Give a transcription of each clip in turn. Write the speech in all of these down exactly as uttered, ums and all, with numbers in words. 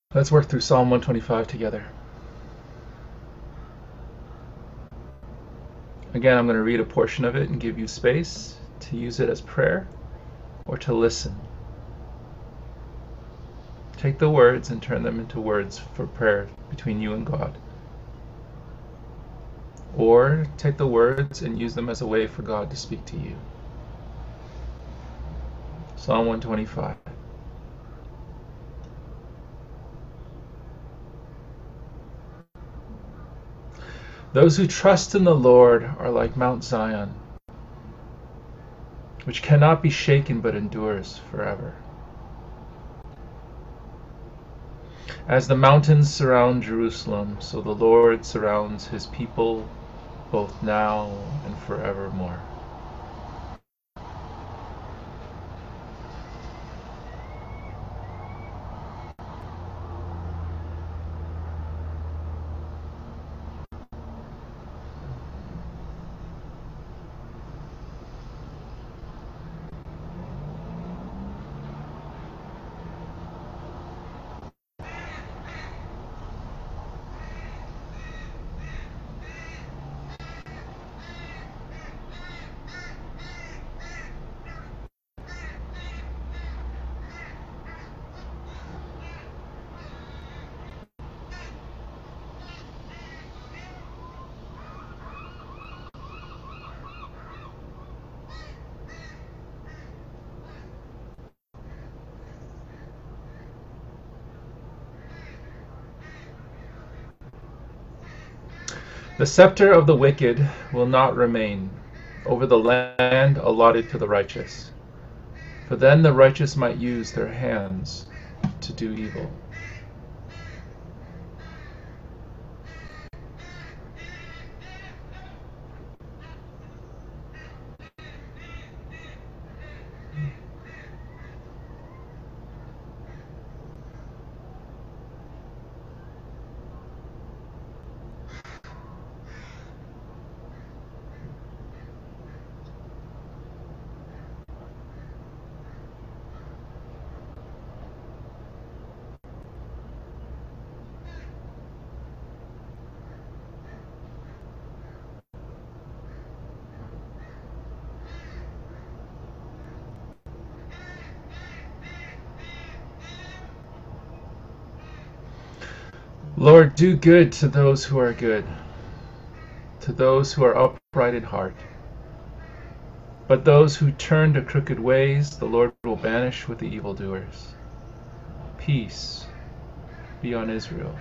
Let's work through Psalm one twenty-five together. Again, I'm going to read a portion of it and give you space to use it as prayer or to listen. Take the words and turn them into words for prayer between you and God. Or take the words and use them as a way for God to speak to you. Psalm one twenty-five. Those who trust in the Lord are like Mount Zion, which cannot be shaken but endures forever. As the mountains surround Jerusalem, so the Lord surrounds his people both now and forevermore. The scepter of the wicked will not remain over the land allotted to the righteous, for then the righteous might use their hands to do evil. Lord, do good to those who are good, to those who are upright in heart. But those who turn to crooked ways, the Lord will banish with the evildoers. Peace be on Israel.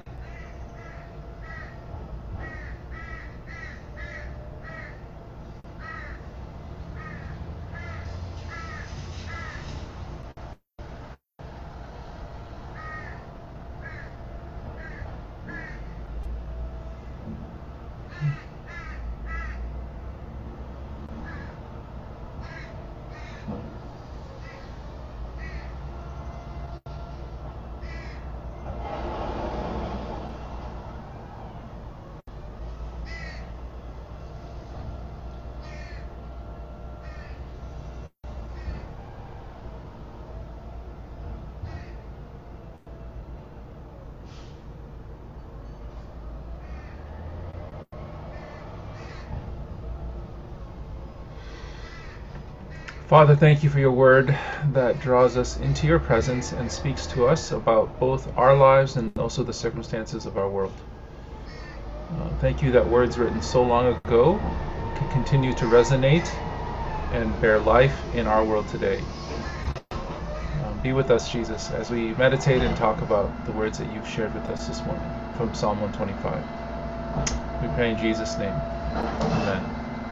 Father, thank you for your word that draws us into your presence and speaks to us about both our lives and also the circumstances of our world. Uh, thank you that words written so long ago can continue to resonate and bear life in our world today. Um, be with us, Jesus, as we meditate and talk about the words that you've shared with us this morning from Psalm one twenty-five. We pray in Jesus' name. Amen.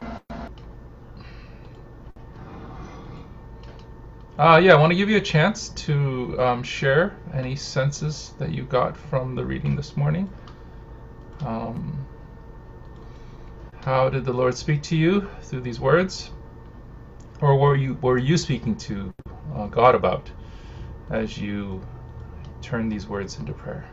Uh, yeah, I want to give you a chance to um, share any senses that you got from the reading this morning. Um, how did the Lord speak to you through these words? Or were you were you speaking to uh, God about as you turn these words into prayer?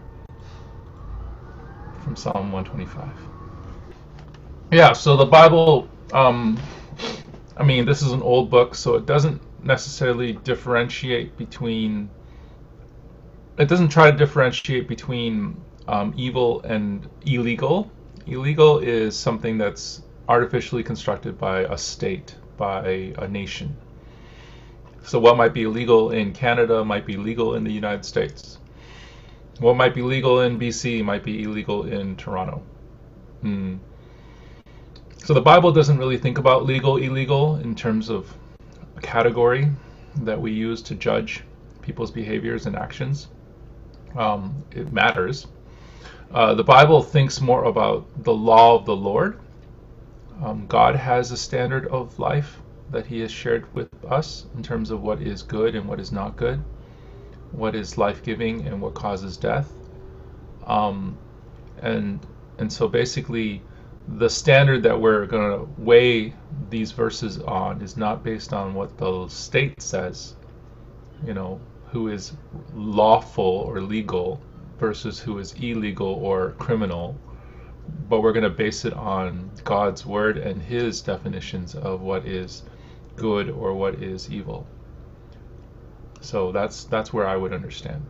From Psalm one twenty-five. Yeah, so the Bible, um, I mean, this is an old book, so it doesn't necessarily differentiate between it doesn't try to differentiate between um, evil and illegal. Illegal is something that's artificially constructed by a state, by a nation. So what might be illegal in Canada might be legal in the United States. What might be legal in B C might be illegal in Toronto. Hmm. So the Bible doesn't really think about legal, illegal in terms of a category that we use to judge people's behaviors and actions. Um, it matters. Uh, the Bible thinks more about the law of the Lord. Um, God has a standard of life that He has shared with us in terms of what is good and what is not good, what is life-giving and what causes death. Um, and and so basically, the standard that we're going to weigh these verses on is not based on what the state says, you know, who is lawful or legal versus who is illegal or criminal, but we're going to base it on God's word and His definitions of what is good or what is evil. So that's that's where I would understand.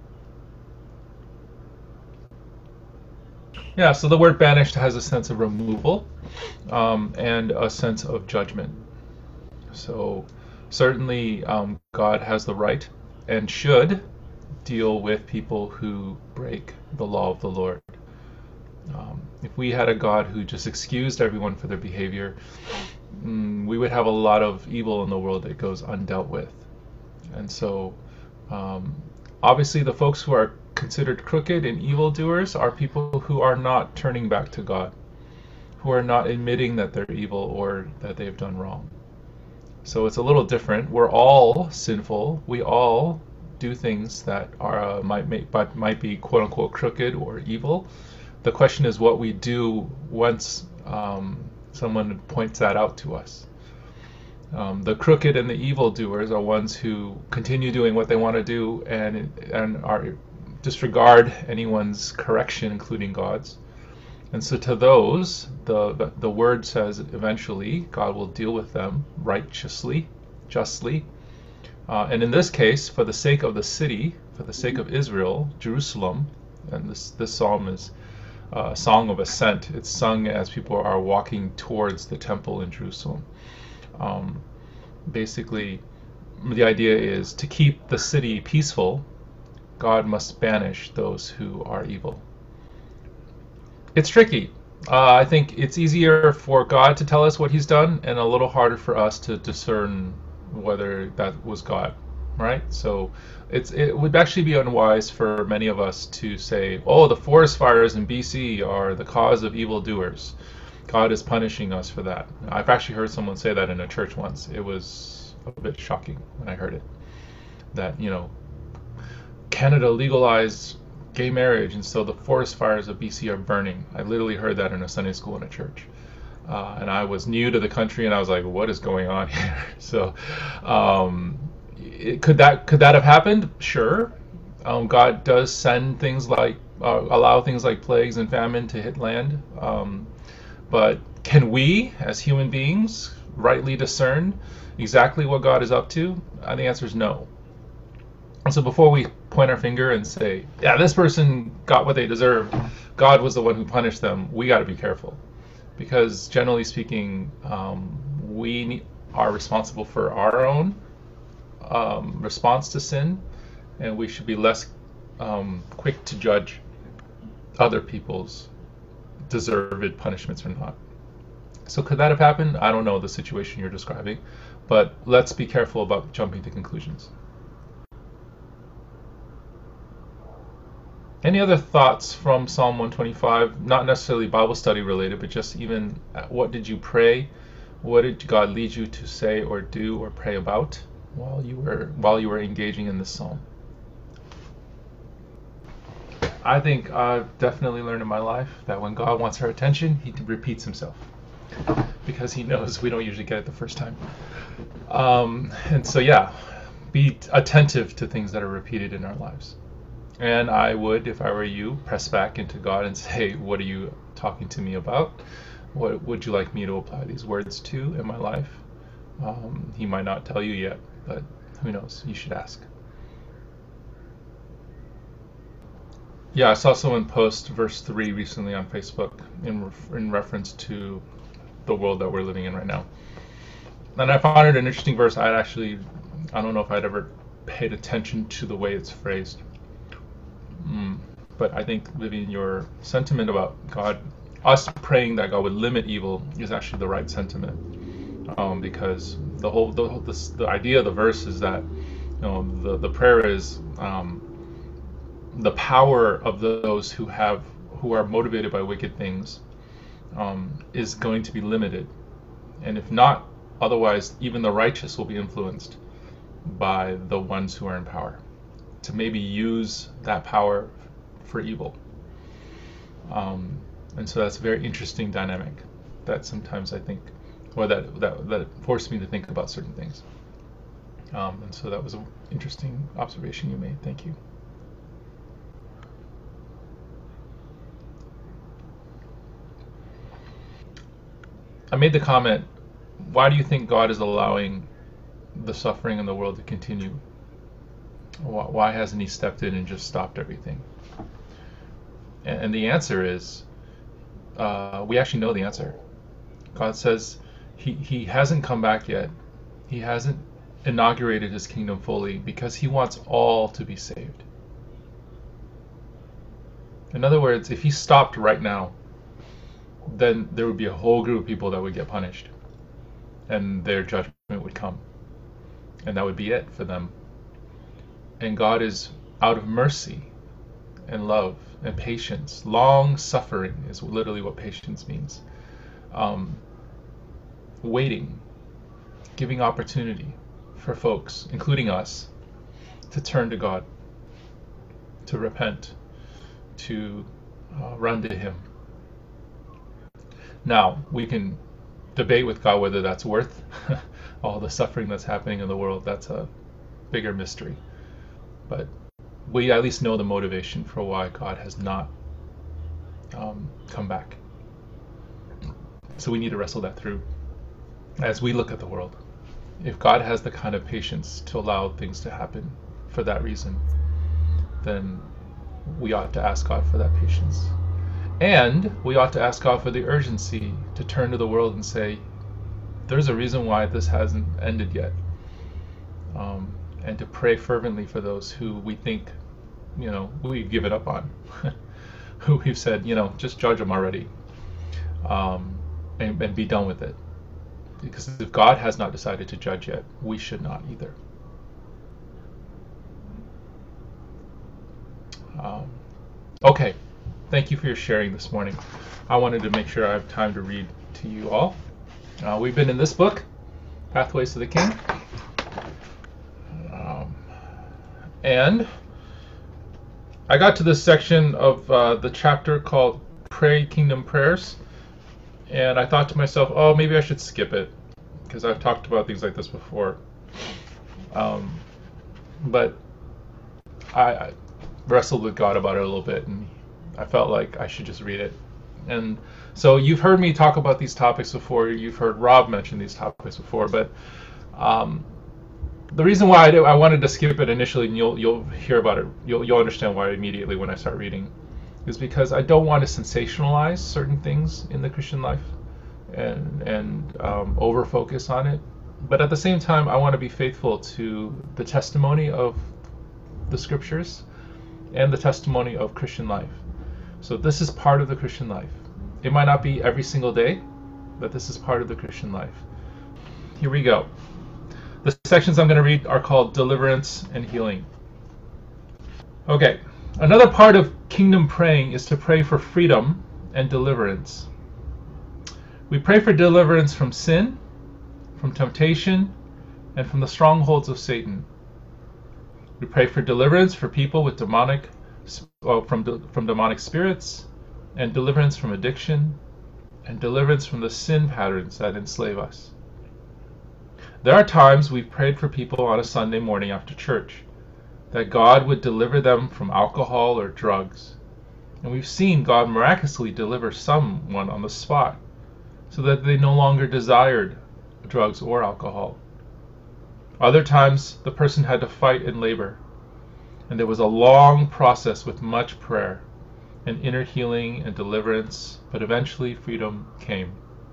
Yeah, so the word banished has a sense of removal um, and a sense of judgment. So certainly um, God has the right and should deal with people who break the law of the Lord. Um, if we had a God who just excused everyone for their behavior, mm, we would have a lot of evil in the world that goes undealt with. And so um, obviously the folks who are considered crooked and evildoers are people who are not turning back to God, who are not admitting that they're evil or that they've done wrong. So it's a little different. We're all sinful. We all do things that are uh, might make, but might be quote unquote crooked or evil. The question is what we do once um, someone points that out to us. Um, the crooked and the evildoers are ones who continue doing what they want to do and and are disregard anyone's correction, including God's. And so to those, the, the the word says eventually God will deal with them righteously, justly. Uh, and in this case, for the sake of the city, for the sake of Israel, Jerusalem, and this this psalm is a song of ascent. It's sung as people are walking towards the temple in Jerusalem. Um, basically, the idea is to keep the city peaceful, God must banish those who are evil. It's tricky. Uh, I think it's easier for God to tell us what He's done and a little harder for us to discern whether that was God, right? So it's it would actually be unwise for many of us to say, oh, the forest fires in B C are the cause of evildoers. God is punishing us for that. I've actually heard someone say that in a church once. It was a bit shocking when I heard it. That, you know, Canada legalized gay marriage, and so the forest fires of B C are burning. I literally heard that in a Sunday school in a church. Uh, and I was new to the country, and I was like, what is going on here? So um, it, could that could that have happened? Sure. Um, God does send things like, uh, allow things like plagues and famine to hit land. Um, but can we, as human beings, rightly discern exactly what God is up to? Uh, the answer is no. And so before we point our finger and say, yeah, this person got what they deserved, God was the one who punished them, we got to be careful. Because generally speaking, um, we need, are responsible for our own um, response to sin, and we should be less um, quick to judge other people's deserved punishments or not. So could that have happened? I don't know the situation you're describing, but let's be careful about jumping to conclusions. Any other thoughts from Psalm one twenty-five? Not necessarily Bible study related, but just even what did you pray? What did God lead you to say or do or pray about while you were while you were engaging in this psalm? I think I've definitely learned in my life that when God wants our attention, He repeats Himself because He knows we don't usually get it the first time. Um, and so, yeah, be attentive to things that are repeated in our lives. And I would, if I were you, press back into God and say, what are you talking to me about? What would you like me to apply these words to in my life? Um, he might not tell you yet, but who knows? You should ask. Yeah, I saw someone post verse three recently on Facebook in ref- in reference to the world that we're living in right now. And I found it an interesting verse. I'd actually, I don't know if I'd ever paid attention to the way it's phrased. Mm. But I think, Vivian, your sentiment about God, us praying that God would limit evil, is actually the right sentiment. Um, because the whole, the, whole- this, the idea of the verse is that, you know, the the prayer is um, the power of those who have who are motivated by wicked things um, is going to be limited, and if not, otherwise, even the righteous will be influenced by the ones who are in power to maybe use that power for evil. Um, and so that's a very interesting dynamic that sometimes I think, or that that, that forced me to think about certain things. Um, and so that was an interesting observation you made. Thank you. I made the comment, why do you think God is allowing the suffering in the world to continue? Why hasn't he stepped in and just stopped everything? And the answer is, uh, we actually know the answer. God says he, he hasn't come back yet. He hasn't inaugurated his kingdom fully because he wants all to be saved. In other words, if he stopped right now, then there would be a whole group of people that would get punished, and their judgment would come, and that would be it for them. And God is, out of mercy and love and patience, long suffering is literally what patience means, um, waiting, giving opportunity for folks, including us, to turn to God, to repent, to uh, run to him. Now, we can debate with God whether that's worth all the suffering that's happening in the world. That's a bigger mystery. But we at least know the motivation for why God has not um, come back. So we need to wrestle that through as we look at the world. If God has the kind of patience to allow things to happen for that reason, then we ought to ask God for that patience. And we ought to ask God for the urgency to turn to the world and say, there's a reason why this hasn't ended yet. Um, and to pray fervently for those who we think, you know, we've given up on, who we've said, you know, just judge them already, um, and, and be done with it. Because if God has not decided to judge yet, we should not either. Um, okay. Thank you for your sharing this morning. I wanted to make sure I have time to read to you all. Uh, we've been in this book, Pathways to the King. Um, and I got to this section of uh, the chapter called Pray Kingdom Prayers. And I thought to myself, oh, maybe I should skip it, because I've talked about things like this before. Um, but I, I wrestled with God about it a little bit, and I felt like I should just read it. And so you've heard me talk about these topics before. You've heard Rob mention these topics before. But um, the reason why I, did, I wanted to skip it initially, and you'll you'll hear about it, you'll you'll understand why immediately when I start reading, is because I don't want to sensationalize certain things in the Christian life and and um, over focus on it. But at the same time, I want to be faithful to the testimony of the Scriptures and the testimony of Christian life. So this is part of the Christian life. It might not be every single day, but this is part of the Christian life. Here we go. The sections I'm going to read are called Deliverance and Healing. Okay, another part of kingdom praying is to pray for freedom and deliverance. We pray for deliverance from sin, from temptation, and from the strongholds of Satan. We pray for deliverance for people with demonic Well, from from demonic spirits, and deliverance from addiction, and deliverance from the sin patterns that enslave us. There are times we've prayed for people on a Sunday morning after church that God would deliver them from alcohol or drugs, and we've seen God miraculously deliver someone on the spot so that they no longer desired drugs or alcohol. Other times the person had to fight in labor, and there was a long process with much prayer and inner healing and deliverance, but eventually freedom came.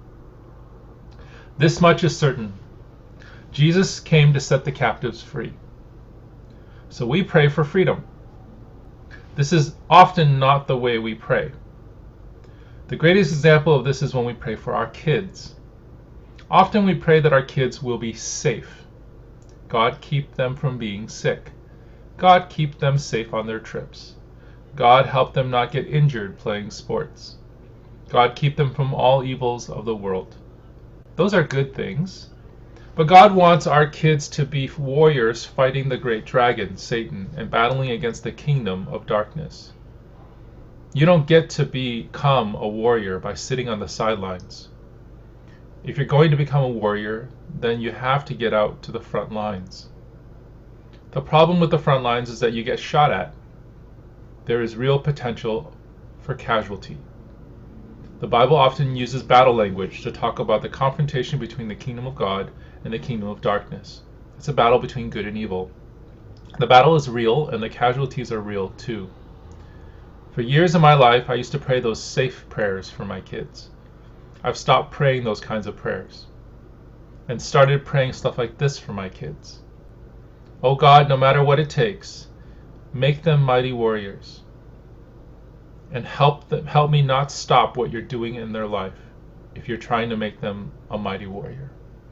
This much is certain. Jesus came to set the captives free. So we pray for freedom. This is often not the way we pray. The greatest example of this is when we pray for our kids. Often we pray that our kids will be safe. God, keep them from being sick. God, keep them safe on their trips. God, help them not get injured playing sports. God, keep them from all evils of the world. Those are good things. But God wants our kids to be warriors fighting the great dragon, Satan, and battling against the kingdom of darkness. You don't get to become a warrior by sitting on the sidelines. If you're going to become a warrior, then you have to get out to the front lines. The problem with the front lines is that you get shot at. There is real potential for casualty. The Bible often uses battle language to talk about the confrontation between the kingdom of God and the kingdom of darkness. It's a battle between good and evil. The battle is real, and the casualties are real too. For years of my life, I used to pray those safe prayers for my kids. I've stopped praying those kinds of prayers and started praying stuff like this for my kids. Oh God, no matter what it takes, make them mighty warriors. And help them, help me not stop what you're doing in their life if you're trying to make them a mighty warrior.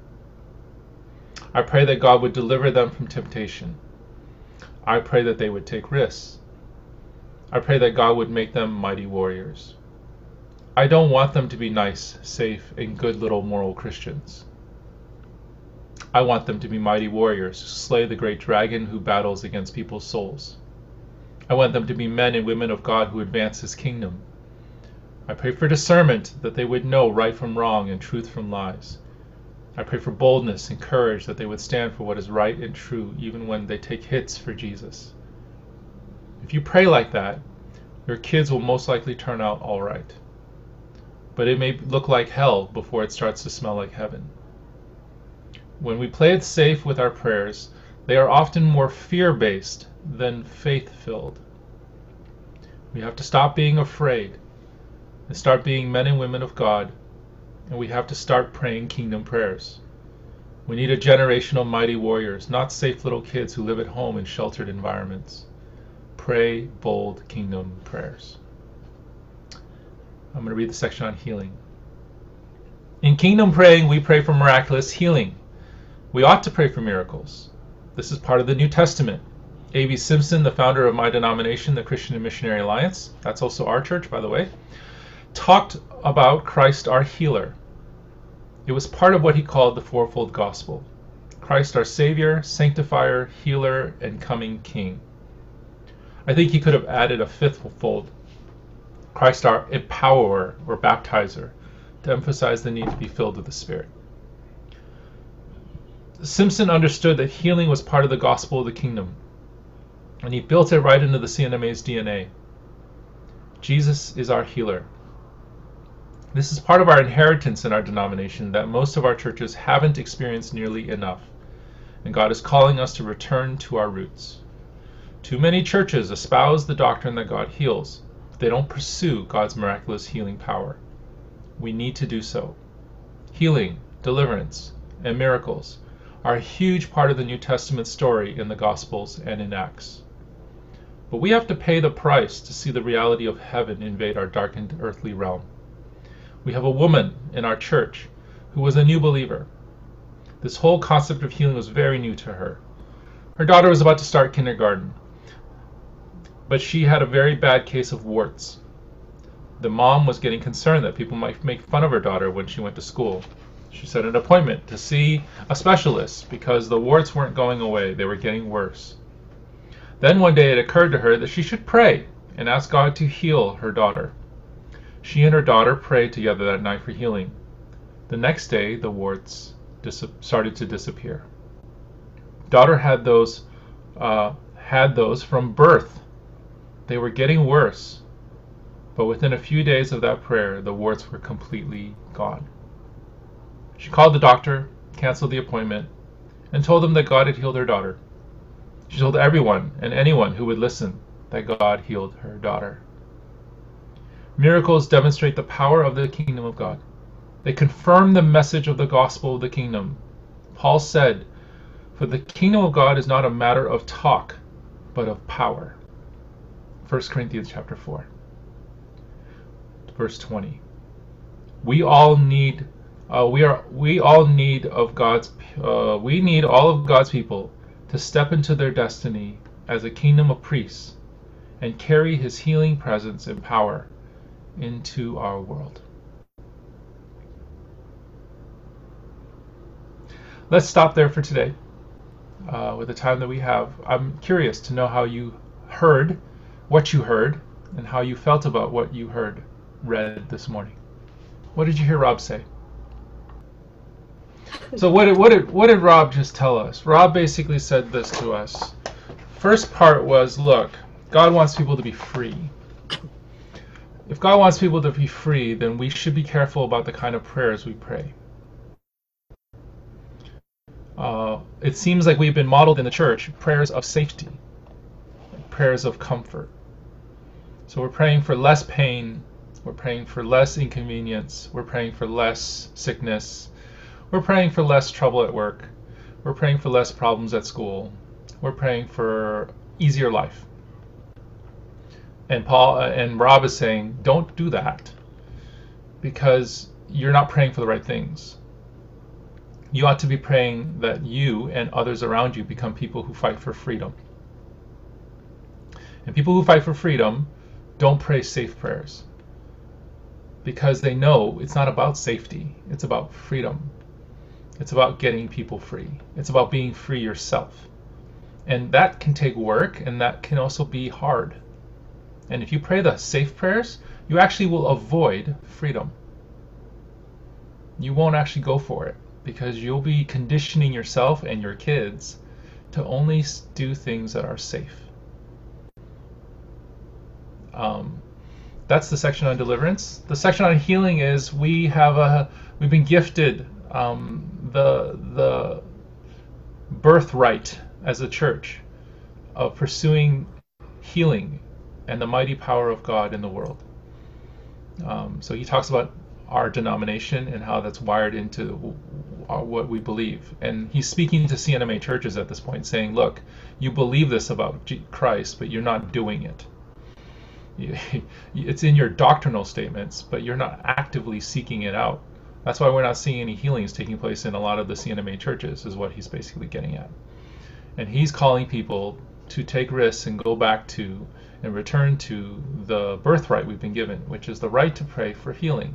I pray that God would deliver them from temptation. I pray that they would take risks. I pray that God would make them mighty warriors. I don't want them to be nice, safe, and good little moral Christians. I want them to be mighty warriors who slay the great dragon who battles against people's souls. I want them to be men and women of God who advance His kingdom. I pray for discernment, that they would know right from wrong and truth from lies. I pray for boldness and courage, that they would stand for what is right and true, even when they take hits for Jesus. If you pray like that, your kids will most likely turn out all right. But it may look like hell before it starts to smell like heaven. When we play it safe with our prayers, they are often more fear-based than faith-filled. We have to stop being afraid and start being men and women of God, and we have to start praying kingdom prayers. We need a generation of mighty warriors, not safe little kids who live at home in sheltered environments. Pray bold kingdom prayers. I'm going to read the section on healing. In kingdom praying, we pray for miraculous healing. We ought to pray for miracles. This is part of the New Testament. A B Simpson, the founder of my denomination, the Christian and Missionary Alliance, that's also our church, by the way, talked about Christ our healer. It was part of what he called the fourfold gospel. Christ our Savior, Sanctifier, Healer, and Coming King. I think he could have added a fifth fold, Christ our Empowerer or Baptizer, to emphasize the need to be filled with the Spirit. Simpson understood that healing was part of the gospel of the kingdom, and he built it right into the C N M A's D N A. Jesus is our healer. This is part of our inheritance in our denomination that most of our churches haven't experienced nearly enough, and God is calling us to return to our roots. Too many churches espouse the doctrine that God heals, but they don't pursue God's miraculous healing power. We need to do so. Healing, deliverance, and miracles are a huge part of the New Testament story in the Gospels and in Acts. But we have to pay the price to see the reality of heaven invade our darkened earthly realm. We have a woman in our church who was a new believer. This whole concept of healing was very new to her. Her daughter was about to start kindergarten, but she had a very bad case of warts. The mom was getting concerned that people might make fun of her daughter when she went to school. She set an appointment to see a specialist because the warts weren't going away, they were getting worse. Then one day it occurred to her that she should pray and ask God to heal her daughter. She and her daughter prayed together that night for healing. The next day, the warts dis- started to disappear. Daughter had those, uh, had those from birth. They were getting worse, but within a few days of that prayer, the warts were completely gone. She called the doctor, canceled the appointment, and told them that God had healed her daughter. She told everyone and anyone who would listen that God healed her daughter. Miracles demonstrate the power of the kingdom of God. They confirm the message of the gospel of the kingdom. Paul said, "For the kingdom of God is not a matter of talk, but of power." First Corinthians chapter four, verse twenty. We all need, uh, we are, we all need of God's, uh, we need all of God's people to step into their destiny as a kingdom of priests and carry His healing presence and power into our world. Let's stop there for today. Uh, with the time that we have, I'm curious to know how you heard what you heard and how you felt about what you heard read this morning. What did you hear Rob say? So what did, what did, what did Rob just tell us? Rob basically said this to us. First part was, look, God wants people to be free. If God wants people to be free, then we should be careful about the kind of prayers we pray. Uh, it seems like we've been modeled in the church prayers of safety, prayers of comfort. So we're praying for less pain, we're praying for less inconvenience, we're praying for less sickness, we're praying for less trouble at work, we're praying for less problems at school, we're praying for easier life. And Paul uh, and Rob is saying, don't do that, because you're not praying for the right things. You ought to be praying that you and others around you become people who fight for freedom. And people who fight for freedom don't pray safe prayers, because they know it's not about safety, it's about freedom. It's about getting people free. It's about being free yourself. And that can take work, and that can also be hard. And if you pray the safe prayers, you actually will avoid freedom. You won't actually go for it, because you'll be conditioning yourself and your kids to only do things that are safe. Um, that's the section on deliverance. The section on healing is we have a we've been gifted um, the the birthright as a church of pursuing healing and the mighty power of God in the world. Um, so he talks about our denomination and how that's wired into what we believe. And he's speaking to C N M A churches at this point, saying, look, you believe this about Christ, but you're not doing it. It's in your doctrinal statements, but you're not actively seeking it out. That's why we're not seeing any healings taking place in a lot of the C N M A churches, is what he's basically getting at. And he's calling people to take risks and go back to and return to the birthright we've been given, which is the right to pray for healing.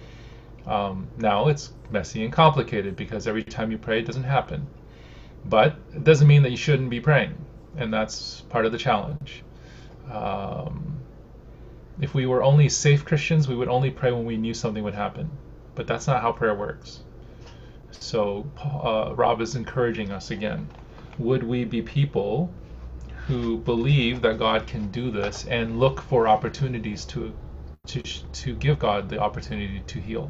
Um, now it's messy and complicated, because every time you pray it doesn't happen. But it doesn't mean that you shouldn't be praying, and that's part of the challenge. Um, if we were only safe Christians, we would only pray when we knew something would happen. But that's not how prayer works. So uh, Rob is encouraging us again. Would we be people who believe that God can do this and look for opportunities to to to give God the opportunity to heal?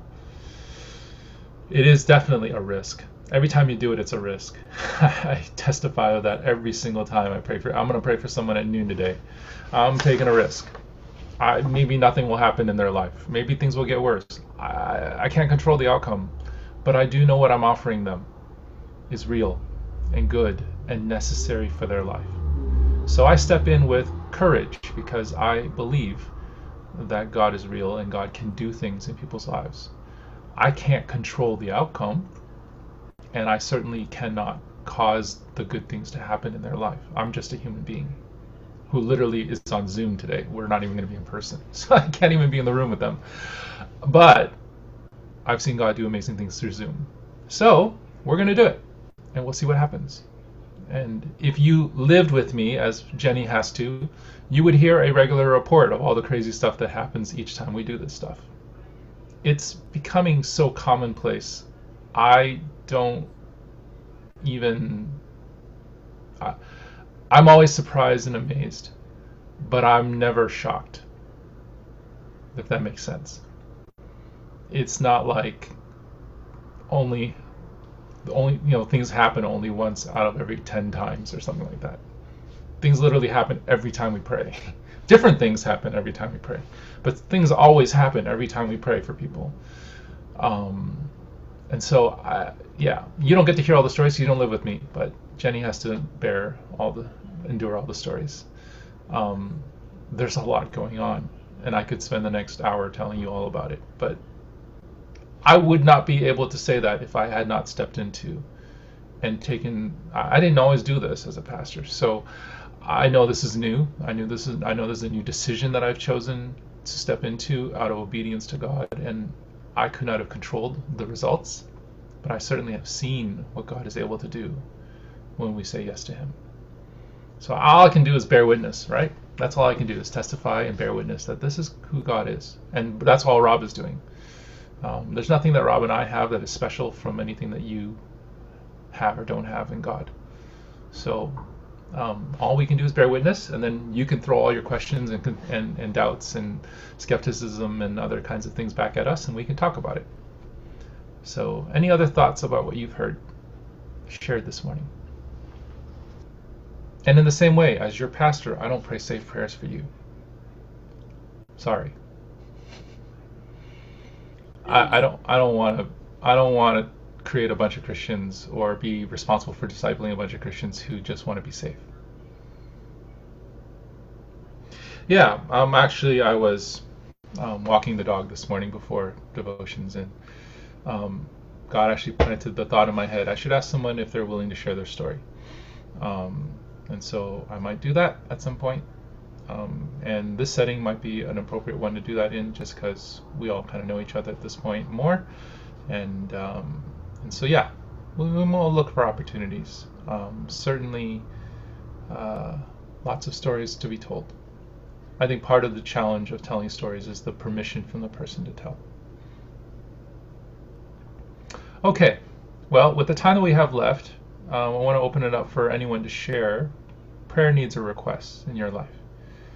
It is definitely a risk. Every time you do it, it's a risk. I testify of that every single time I pray for. I'm going to pray for someone at noon today. I'm taking a risk. I, maybe nothing will happen in their life. Maybe things will get worse. I, I can't control the outcome, but I do know what I'm offering them is real and good and necessary for their life. So I step in with courage, because I believe that God is real and God can do things in people's lives. I can't control the outcome, and I certainly cannot cause the good things to happen in their life. I'm just a human being who literally is on Zoom today. We're not even going to be in person, so I can't even be in the room with them. But I've seen God do amazing things through Zoom. So we're going to do it, and we'll see what happens. And if you lived with me, as Jenny has to, you would hear a regular report of all the crazy stuff that happens each time we do this stuff. It's becoming so commonplace. I don't even... I, I'm always surprised and amazed, but I'm never shocked, if that makes sense. It's not like only... only you know things happen only once out of every ten times or something like that. Things literally happen every time we pray. Different things happen every time we pray, but things always happen every time we pray for people. Um, and so, I, yeah, you don't get to hear all the stories, so you don't live with me, but Jenny has to bear all the, endure all the stories. Um, there's a lot going on, and I could spend the next hour telling you all about it, but I would not be able to say that if I had not stepped into and taken. I didn't always do this as a pastor, so I know this is new. I knew this is. I know this is a new decision that I've chosen to step into out of obedience to God, and I could not have controlled the results, but I certainly have seen what God is able to do when we say yes to Him. So all I can do is bear witness, right? That's all I can do is testify and bear witness that this is who God is, and that's all Rob is doing. Um, there's nothing that Rob and I have that is special from anything that you have or don't have in God. So um, all we can do is bear witness, and then you can throw all your questions and, and, and doubts and skepticism and other kinds of things back at us, and we can talk about it. So any other thoughts about what you've heard shared this morning? And in the same way, as your pastor, I don't pray safe prayers for you. Sorry. I, I don't I don't want to I don't want to create a bunch of Christians or be responsible for discipling a bunch of Christians who just want to be safe. Yeah, um, actually, I was um, walking the dog this morning before devotions, and um, God actually planted the thought in my head, I should ask someone if they're willing to share their story. Um, and so I might do that at some point. Um, and this setting might be an appropriate one to do that in, just because we all kind of know each other at this point more. And um, and so, yeah, we, we will look for opportunities. Um, certainly, uh, lots of stories to be told. I think part of the challenge of telling stories is the permission from the person to tell. Okay, well, with the time that we have left, uh, I want to open it up for anyone to share prayer needs or requests in your life.